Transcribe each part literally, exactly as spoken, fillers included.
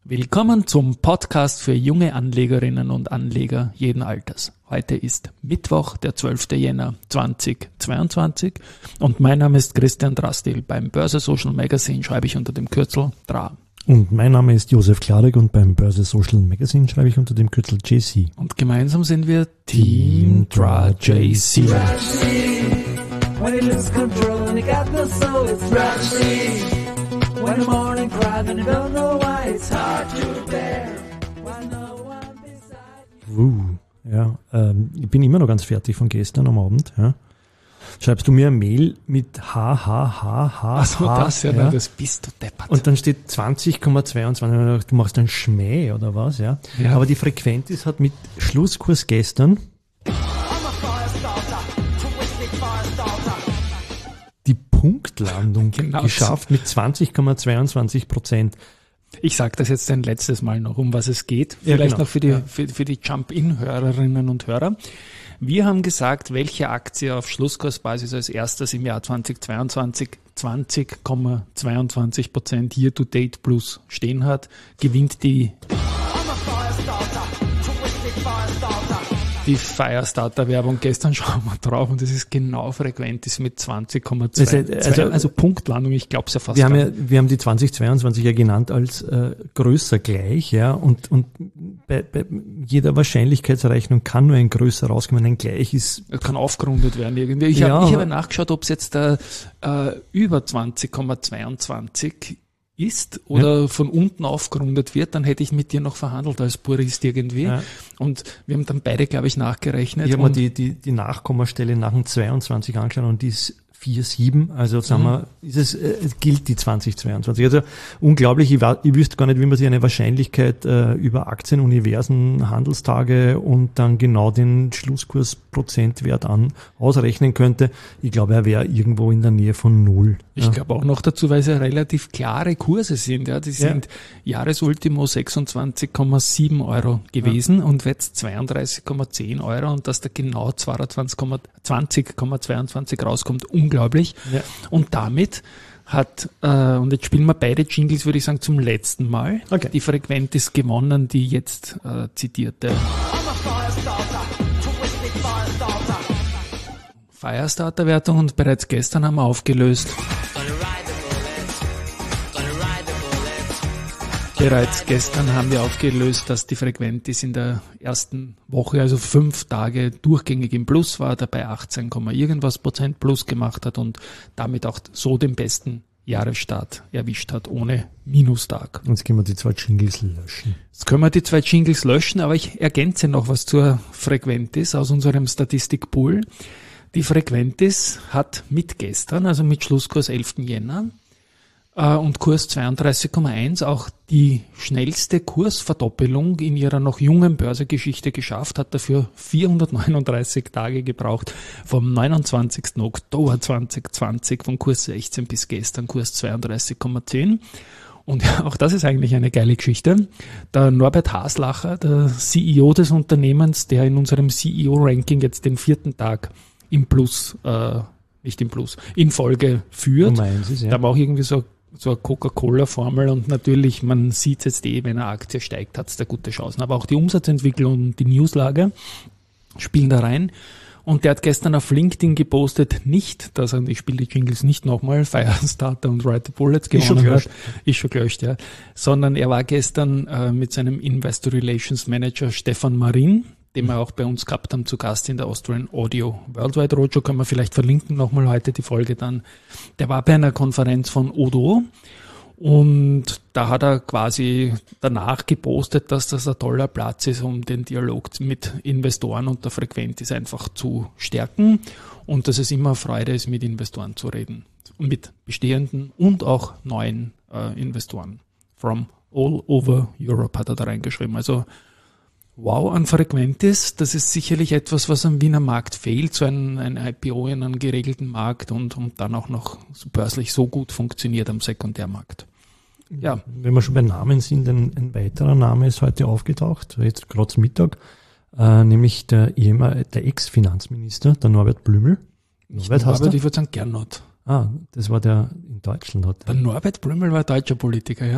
Willkommen zum Podcast für junge Anlegerinnen und Anleger jeden Alters. Heute ist Mittwoch, der zwölfter Jänner zweitausendzweiundzwanzig und mein Name ist Christian Drastil. Beim Börse Social Magazine schreibe ich unter dem Kürzel D R A. Und mein Name ist Josef Klarek und beim Börse Social Magazine schreibe ich unter dem Kürzel J C. Und gemeinsam sind wir Team D R A J C. When the morning cried and you don't know why it's hard to bear. When no one beside you. Uh, ja, ähm, ich bin immer noch ganz fertig von gestern am Abend. Ja. Schreibst du mir eine Mail mit H, H, H, H, Achso, H, das ja, ja. das bist du deppert. Und dann steht zwanzig Komma zweiundzwanzig, du machst einen Schmäh oder was, ja. ja. Aber die Frequentis hat mit Schlusskurs gestern die Punktlandung genau geschafft mit zwanzig Komma zweiundzwanzig Prozent. Ich sage das jetzt ein letztes Mal noch, um was es geht. Vielleicht ja, genau. noch für die, ja. für, für die Jump-In-Hörerinnen und Hörer. Wir haben gesagt, welche Aktie auf Schlusskursbasis als erstes im Jahr zweitausendzweiundzwanzig zwanzig Komma zweiundzwanzig Prozent Year-to-Date plus stehen hat, gewinnt die Die Firestarter-Werbung gestern, schauen wir drauf und das ist genau Frequentis mit zwanzig Komma zwei. Also, also Punktlandung, ich glaube es ja fast. Wir haben, ja, wir haben die zweitausendzweiundzwanzig ja genannt als äh, größer gleich, ja, und, und bei, bei jeder Wahrscheinlichkeitsrechnung kann nur ein größer rauskommen, ein gleich ist. Kann aufgerundet werden irgendwie. Ich ja, habe ich hab nachgeschaut, ob es jetzt äh, äh, über zwanzig Komma zweiundzwanzig ist oder ja. von unten aufgerundet wird, dann hätte ich mit dir noch verhandelt als Purist irgendwie. Ja. Und wir haben dann beide, glaube ich, nachgerechnet. Ich habe mir die, die, die Nachkommastelle nach dem zweiundzwanzig angeschaut und die ist vier Komma sieben, also sagen mhm. wir, ist es, äh, gilt die zweitausendzweiundzwanzig. Also unglaublich, ich, ich wüsste gar nicht, wie man sich eine Wahrscheinlichkeit äh, über Aktien, Universen, Handelstage und dann genau den Schlusskursprozentwert an ausrechnen könnte. Ich glaube, er wäre irgendwo in der Nähe von null. Ich ja. glaube auch noch dazu, weil es ja relativ klare Kurse sind. Ja, die sind ja. Jahresultimo sechsundzwanzig Komma sieben Euro gewesen ja. und jetzt zweiunddreißig Komma zehn Euro und dass da genau zwanzig Komma zweiundzwanzig rauskommt, unglaublich. Ja. Und damit hat, äh, und jetzt spielen wir beide Jingles, würde ich sagen, zum letzten Mal. Okay. Die Frequentis gewonnen, die jetzt äh, zitierte Firestarter-Wertung und bereits gestern haben wir aufgelöst. Bereits gestern haben wir aufgelöst, dass die Frequentis in der ersten Woche, also fünf Tage, durchgängig im Plus war, dabei achtzehn, irgendwas Prozent Plus gemacht hat und damit auch so den besten Jahresstart erwischt hat, ohne Minustag. Jetzt können wir die zwei Jingles löschen. Jetzt können wir die zwei Jingles löschen, aber ich ergänze noch was zur Frequentis aus unserem Statistikpool. Die Frequentis hat mit gestern, also mit Schlusskurs elften Jänner, und Kurs zweiunddreißig Komma eins auch die schnellste Kursverdoppelung in ihrer noch jungen Börsegeschichte geschafft, hat dafür vierhundertneununddreißig Tage gebraucht, vom neunundzwanzigsten Oktober zweitausendzwanzig, von Kurs sechzehn bis gestern Kurs zweiunddreißig Komma zehn. Und ja, auch das ist eigentlich eine geile Geschichte. Der Norbert Haslacher, der C E O des Unternehmens, der in unserem C E O-Ranking jetzt den vierten Tag im Plus, äh, nicht im Plus, in Folge führt. Es, ja. Da haben wir auch irgendwie so so eine Coca-Cola-Formel und natürlich, man sieht es jetzt eh, wenn eine Aktie steigt, hat es da gute Chancen. Aber auch die Umsatzentwicklung und die Newslage spielen da rein. Und der hat gestern auf LinkedIn gepostet, nicht, dass er, ich spiele die Jingles nicht nochmal, Firestarter und Ride the Bullets gewonnen hat, ist schon gelöscht, ja, sondern er war gestern äh, mit seinem Investor Relations Manager Stefan Marin, den wir auch bei uns gehabt haben, zu Gast in der Austrian Audio Worldwide Roadshow, können wir vielleicht verlinken, nochmal heute die Folge dann. Der war bei einer Konferenz von Odo und da hat er quasi danach gepostet, dass das ein toller Platz ist, um den Dialog mit Investoren und der Frequentis einfach zu stärken und dass es immer eine Freude ist, mit Investoren zu reden. Mit bestehenden und auch neuen äh, Investoren. From all over Europe hat er da reingeschrieben. Also wow, an Frequentis, das ist sicherlich etwas, was am Wiener Markt fehlt, so ein, ein I P O in einem geregelten Markt und, und dann auch noch so börslich so gut funktioniert am Sekundärmarkt. Ja. Wenn wir schon bei Namen sind, ein, ein weiterer Name ist heute aufgetaucht, jetzt gerade Mittag, äh, nämlich der, der Ex-Finanzminister, der Norbert Blümel. Norbert, hast du? Ich würde sagen Gernot. Ah, das war der in Deutschland. Hat der Norbert Blümel war deutscher Politiker, ja.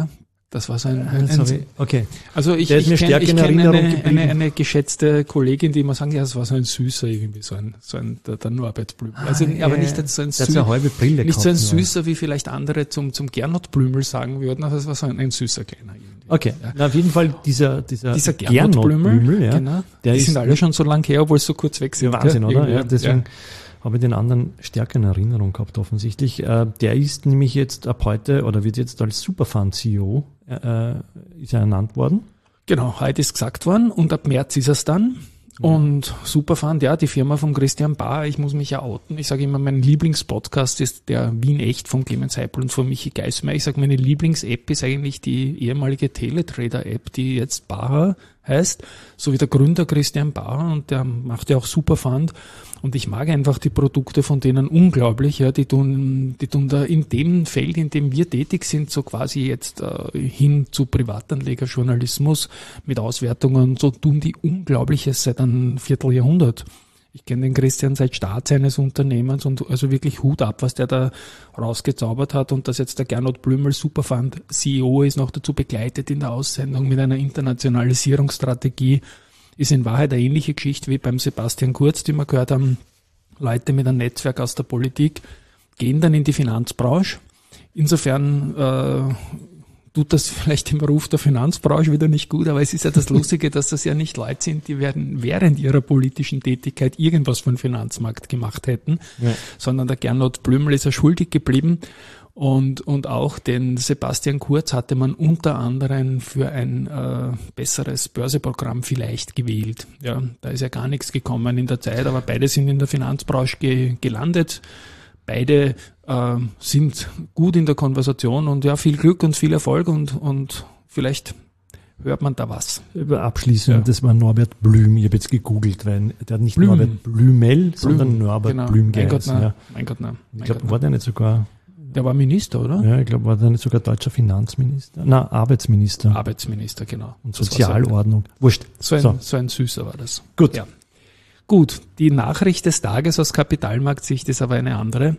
Das war so ein, ein, Sorry. ein Okay. Also ich, Der ist mir ich kenne stärker in kenn Erinnerung eine, geblieben. eine, eine geschätzte Kollegin, die immer sagen, ja, das war so ein süßer irgendwie, so ein, so ein der, der Norbert Blümel. Also, Ah, aber ja, nicht so ein, der hat so eine halbe Brille nicht so ein gehabt, nur. süßer, wie vielleicht andere zum, zum Gernot Blümel sagen würden, aber das war so ein, ein süßer kleiner irgendwie. Okay, Ja. na, auf jeden Fall dieser, dieser, Dieser Gernot Blümel, Blümel, ja, genau. der Die ist sind alle schon so lang her, obwohl es so kurz weg sind. Wahnsinn, ja, oder? irgendwie, Ja, deswegen ja. habe ich den anderen stärker in Erinnerung gehabt, offensichtlich. Äh, der ist nämlich jetzt ab heute oder wird jetzt als Superfund-C E O äh, ist er ernannt worden. Genau, heute ist gesagt worden und ab März ist es dann. Und Superfund, ja, die Firma von Christian Bahr, ich muss mich ja outen. Ich sage immer, mein Lieblingspodcast ist der Wien Echt von Clemens Heipel und von Michi Geismeier. Ich sage, meine Lieblings-App ist eigentlich die ehemalige Teletrader-App, die jetzt Bahr heißt, so wie der Gründer Christian Bahr, und der macht ja auch Superfund. Und ich mag einfach die Produkte von denen unglaublich, ja, die tun, die tun da in dem Feld, in dem wir tätig sind, so quasi jetzt äh, hin zu Privatanlegerjournalismus mit Auswertungen, so tun die Unglaubliches seit einem Vierteljahrhundert. Ich kenne den Christian seit Start seines Unternehmens und also wirklich Hut ab, was der da rausgezaubert hat, und dass jetzt der Gernot Blümel Superfund C E O ist, noch dazu begleitet in der Aussendung mit einer Internationalisierungsstrategie, ist in Wahrheit eine ähnliche Geschichte wie beim Sebastian Kurz, die wir gehört haben. Leute mit einem Netzwerk aus der Politik gehen dann in die Finanzbranche. Insofern äh, tut das vielleicht im Ruf der Finanzbranche wieder nicht gut, aber es ist ja das Lustige, dass das ja nicht Leute sind, die werden während ihrer politischen Tätigkeit irgendwas für den Finanzmarkt gemacht hätten, ja. Sondern der Gernot Blümel ist ja schuldig geblieben. Und, und auch den Sebastian Kurz hatte man unter anderem für ein äh, besseres Börseprogramm vielleicht gewählt. Ja, da ist ja gar nichts gekommen in der Zeit, aber beide sind in der Finanzbranche ge, gelandet. Beide äh, sind gut in der Konversation und ja, viel Glück und viel Erfolg und, und vielleicht hört man da was. Abschließend, ja. Das war Norbert Blüm. Ich habe jetzt gegoogelt, weil der hat nicht Blüm. Norbert Blümel, Blüm. sondern Norbert genau. Blüm Mein Gott, geheißen. nein. Ja. Mein Gott, nein. Ich glaube, war der nicht sogar... Der war Minister, oder? Ja, ich glaube, war der nicht sogar deutscher Finanzminister? Nein, Arbeitsminister. Arbeitsminister, genau. Und Sozialordnung. Wurscht. So ein, so. so ein Süßer war das. Gut. Ja. Gut, die Nachricht des Tages aus Kapitalmarktsicht ist aber eine andere,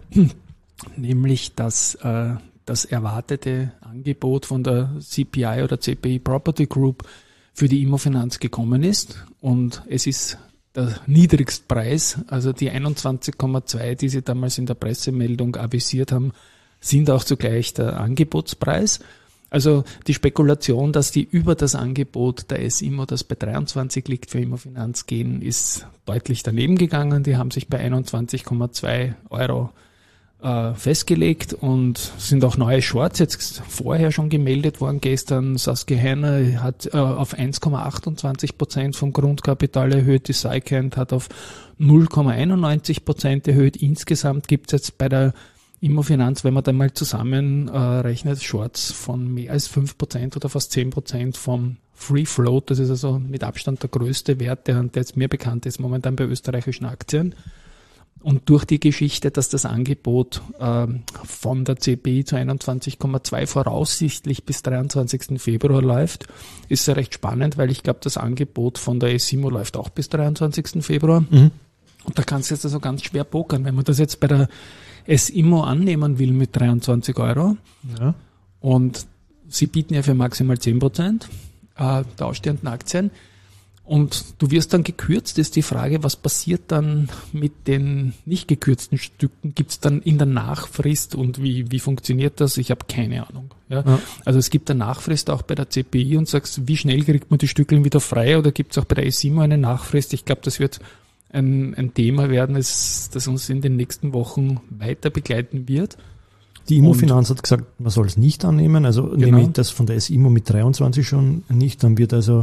nämlich dass äh, das erwartete Angebot von der C P I oder C P I Property Group für die Immofinanz gekommen ist, und es ist der Niedrigstpreis, also die einundzwanzig Komma zwei, die sie damals in der Pressemeldung avisiert haben, sind auch zugleich der Angebotspreis. Also die Spekulation, dass die über das Angebot der S-Immo, das bei dreiundzwanzig liegt, für Immofinanz gehen, ist deutlich daneben gegangen. Die haben sich bei einundzwanzig Komma zwei Euro äh, festgelegt und sind auch neue Shorts jetzt vorher schon gemeldet worden. Gestern Susquehanna hat äh, auf eins Komma achtundzwanzig Prozent vom Grundkapital erhöht, die Sycant hat auf null Komma einundneunzig Prozent erhöht. Insgesamt gibt es jetzt bei der Immofinanz, wenn man da mal zusammenrechnet, äh, Shorts von mehr als fünf Prozent oder fast zehn Prozent vom Free Float. Das ist also mit Abstand der größte Wert, der, der jetzt mir bekannt ist momentan bei österreichischen Aktien. Und durch die Geschichte, dass das Angebot äh, von der C P I zu einundzwanzig Komma zwei voraussichtlich bis dreiundzwanzigsten Februar läuft, ist ja recht spannend, weil ich glaube, das Angebot von der S-Immo läuft auch bis dreiundzwanzigsten Februar. Mhm. Und da kannst du jetzt also ganz schwer pokern, wenn man das jetzt bei der S-Immo annehmen will mit dreiundzwanzig Euro. Ja. Und sie bieten ja für maximal zehn Prozent äh, der ausstehenden Aktien. Und du wirst dann gekürzt, ist die Frage, was passiert dann mit den nicht gekürzten Stücken? Gibt es dann in der Nachfrist und wie, wie funktioniert das? Ich habe keine Ahnung. Ja? Ja. Also es gibt eine Nachfrist auch bei der C P I und sagst, wie schnell kriegt man die Stückchen wieder frei, oder gibt es auch bei der S-Immo eine Nachfrist? Ich glaube, das wird ein, ein Thema werden, das, das uns in den nächsten Wochen weiter begleiten wird. Die Immofinanz hat gesagt, man soll es nicht annehmen, also genau. Nehme ich das von der S-Immo mit dreiundzwanzig schon nicht, dann wird also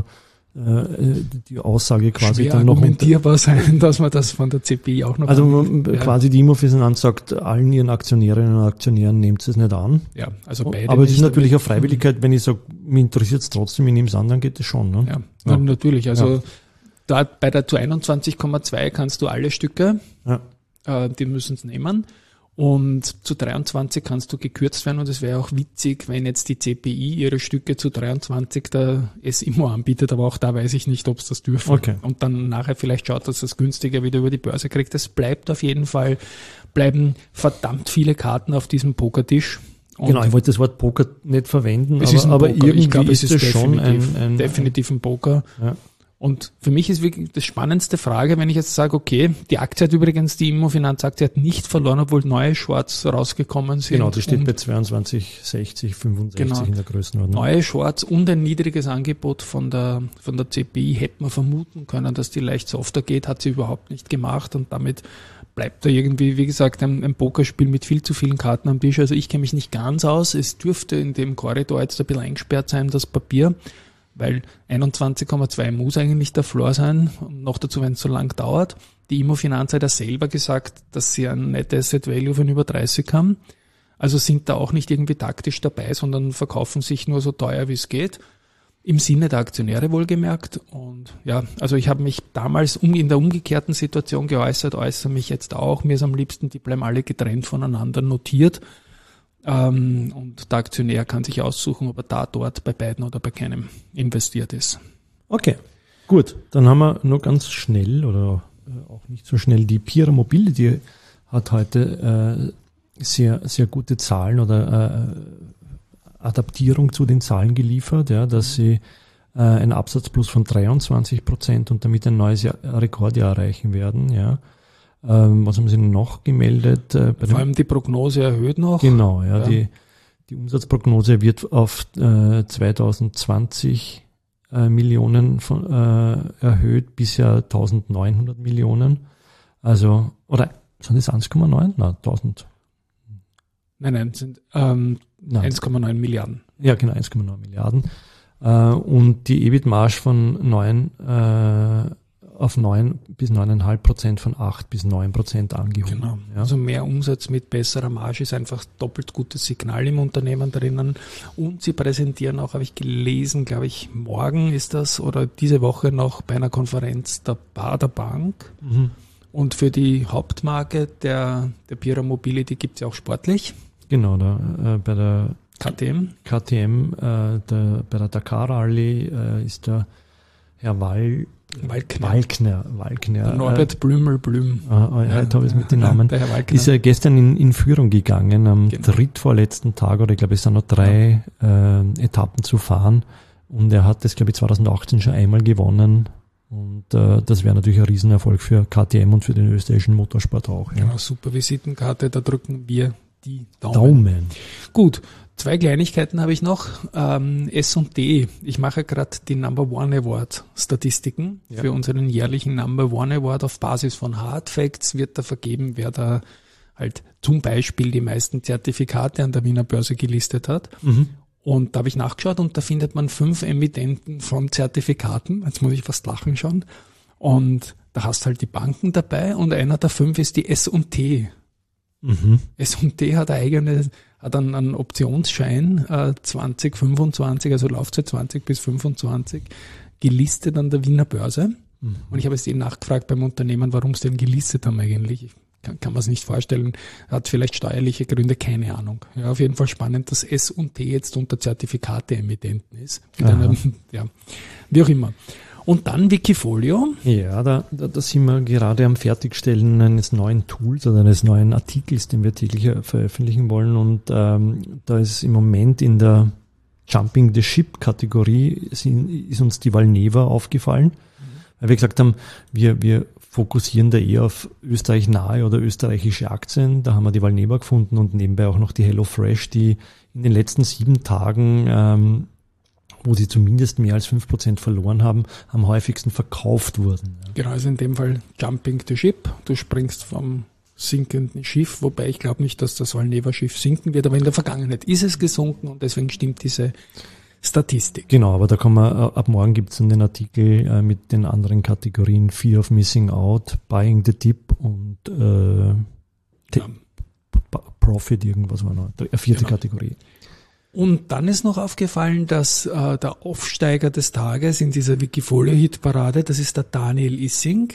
die Aussage quasi schwer dann noch argumentierbar sein, dass man das von der C P I auch noch also man, ja. quasi die Immofinanz sagt allen ihren Aktionärinnen und Aktionären, nehmt es nicht an. Ja, also beide. Aber es ist natürlich eine Freiwilligkeit, wenn ich sage, mich interessiert es trotzdem, ich nehme es an, dann geht es schon. Ne? Ja, ja, natürlich. Also ja. Da bei der zu einundzwanzig Komma zwei kannst du alle Stücke, ja. äh, die müssen es nehmen. Und zu dreiundzwanzig kannst du gekürzt werden, und es wäre auch witzig, wenn jetzt die C P I ihre Stücke zu dreiundzwanzig der S-Immo anbietet, aber auch da weiß ich nicht, ob es das dürfen. Okay. Und dann nachher vielleicht schaut, dass das günstiger wieder über die Börse kriegt. Es bleibt auf jeden Fall, bleiben verdammt viele Karten auf diesem Pokertisch. Und genau, ich wollte das Wort Poker nicht verwenden, es aber, ist ein aber Poker. irgendwie Ich glaube, ist es das ist schon definitiv, ein, ein definitiv ein Poker. Ja. Und für mich ist wirklich das spannendste Frage, wenn ich jetzt sage, okay, die Aktie hat übrigens, die Immofinanz-Aktie hat nicht verloren, obwohl neue Shorts rausgekommen sind. Genau, das steht und bei zweiundzwanzig, sechzig, fünfundsechzig genau, in der Größenordnung. Neue Shorts und ein niedriges Angebot von der, von der C P I hätte man vermuten können, dass die leicht softer geht, hat sie überhaupt nicht gemacht und damit bleibt da irgendwie, wie gesagt, ein, ein Pokerspiel mit viel zu vielen Karten am Tisch. Also ich kenne mich nicht ganz aus. Es dürfte in dem Korridor jetzt ein bisschen eingesperrt sein, das Papier, weil einundzwanzig Komma zwei muss eigentlich der Floor sein, und noch dazu, wenn es so lang dauert. Die Immofinanz hat ja selber gesagt, dass sie ein Net Asset Value von über dreißig haben. Also sind da auch nicht irgendwie taktisch dabei, sondern verkaufen sich nur so teuer, wie es geht. Im Sinne der Aktionäre wohlgemerkt. Und ja, also ich habe mich damals um, in der umgekehrten Situation geäußert, äußere mich jetzt auch. Mir ist am liebsten, die bleiben alle getrennt voneinander notiert. Ähm, und der Aktionär kann sich aussuchen, ob er da, dort, bei beiden oder bei keinem investiert ist. Okay, gut. Dann haben wir nur ganz schnell oder äh, auch nicht so schnell die Pira Mobility hat heute äh, sehr, sehr gute Zahlen oder äh, Adaptierung zu den Zahlen geliefert, ja, dass sie äh, einen Absatzplus von dreiundzwanzig Prozent und damit ein neues Jahr, Rekordjahr erreichen werden, ja. Ähm, was haben sie noch gemeldet? Äh, bei Vor allem die Prognose erhöht noch. Genau, ja, ja. Die, die Umsatzprognose wird auf äh, zwanzig zwanzig äh, Millionen von, äh, erhöht, bisher eintausendneunhundert Millionen. Also, oder sind das eins Komma neun? Nein, tausend. Nein, nein, sind ähm, eins Komma neun Milliarden. Ja, genau, eins Komma neun Milliarden. Äh, und die E B I T-Marge von neun äh, auf neun bis neun Komma fünf Prozent von acht bis neun Prozent angehoben. Genau. Ja. Also mehr Umsatz mit besserer Marge ist einfach doppelt gutes Signal im Unternehmen drinnen. Und sie präsentieren auch, habe ich gelesen, glaube ich, morgen ist das oder diese Woche noch bei einer Konferenz der Baader Bank. Mhm. Und für die Hauptmarke der, der Pira Mobility gibt es ja auch sportlich. Genau, da, äh, bei der K T M. K T M, äh, der, bei der Dakar Rallye äh, ist der Herr Wall, Walkner. Walkner, Walkner. Der Norbert äh, Blümel Blüm. Äh, äh, heute habe ich es mit den Namen. Der Herr Walkner. Ist ja gestern in, in Führung gegangen, am Genau. drittvorletzten Tag, oder ich glaube, es sind noch drei ja. äh, Etappen zu fahren. Und er hat das, glaube ich, zwanzig achtzehn schon einmal gewonnen. Und äh, das wäre natürlich ein Riesenerfolg für K T M und für den österreichischen Motorsport auch. Ja. Genau, super Visitenkarte, da drücken wir die Daumen. Daumen. Gut, zwei Kleinigkeiten habe ich noch. Ähm, S und D. Ich mache gerade die Number One Award Statistiken Ja. für unseren jährlichen Number One Award auf Basis von Hard Facts wird da vergeben, wer da halt zum Beispiel die meisten Zertifikate an der Wiener Börse gelistet hat. Mhm. Und da habe ich nachgeschaut und da findet man fünf Emittenten von Zertifikaten. Jetzt muss ich fast lachen schon. Und da hast du halt die Banken dabei und einer der fünf ist die S und T. Mhm. S und T hat eine eigene, hat einen, einen Optionsschein äh, zwanzig fünfundzwanzig, also Laufzeit zwanzig bis fünfundzwanzig, gelistet an der Wiener Börse. Mhm. Und ich habe jetzt eben nachgefragt beim Unternehmen, warum sie den gelistet haben eigentlich. Ich kann, kann man es nicht vorstellen. Hat vielleicht steuerliche Gründe, keine Ahnung. Ja, auf jeden Fall spannend, dass S und T jetzt unter Zertifikate-Emittenten ist. Mit einer, ja, wie auch immer. Und dann Wikifolio. Ja, da, da, da sind wir gerade am Fertigstellen eines neuen Tools oder eines neuen Artikels, den wir täglich veröffentlichen wollen. Und ähm, da ist im Moment in der Jumping the Ship Kategorie sind, ist uns die Valneva aufgefallen, mhm. weil wir gesagt haben, wir, wir fokussieren da eher auf Österreich nahe oder österreichische Aktien. Da haben wir die Valneva gefunden und nebenbei auch noch die HelloFresh, die in den letzten sieben Tagen ähm, wo sie zumindest mehr als fünf Prozent verloren haben, am häufigsten verkauft wurden. Genau, also in dem Fall Jumping the Ship. Du springst vom sinkenden Schiff, wobei ich glaube nicht, dass das Valneva-Schiff sinken wird, aber in der Vergangenheit ist es gesunken und deswegen stimmt diese Statistik. Genau, aber da kann man, ab morgen gibt es dann den Artikel äh, mit den anderen Kategorien Fear of Missing Out, Buying the Dip und äh, ja. Profit, irgendwas war noch, eine vierte genau. Kategorie. Und dann ist noch aufgefallen, dass äh, der Aufsteiger des Tages in dieser Wikifolio-Hitparade, das ist der Daniel Issing,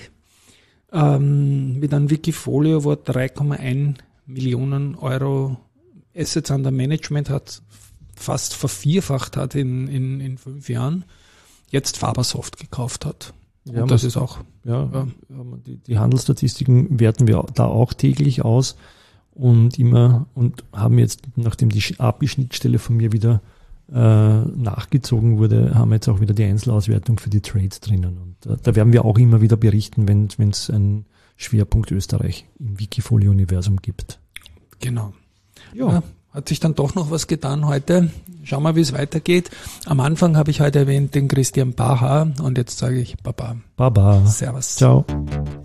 ähm, mit einem Wikifolio, wo er drei Komma eins Millionen Euro Assets under Management hat, fast vervierfacht hat in, in, in fünf Jahren, jetzt Fabersoft gekauft hat. Ja, und das ist auch... Ja, ja. Die, die Handelsstatistiken werten wir da auch täglich aus. und immer und haben jetzt, nachdem die A P I-Schnittstelle von mir wieder äh, nachgezogen wurde, haben wir jetzt auch wieder die Einzelauswertung für die Trades drinnen. Und äh, da werden wir auch immer wieder berichten, wenn es einen Schwerpunkt Österreich im Wikifolio-Universum gibt. Genau. Ja. ja. Hat sich dann doch noch was getan heute. Schauen wir, wie es weitergeht. Am Anfang habe ich heute erwähnt den Christian Baha und jetzt sage ich Baba. Baba. Servus. Ciao.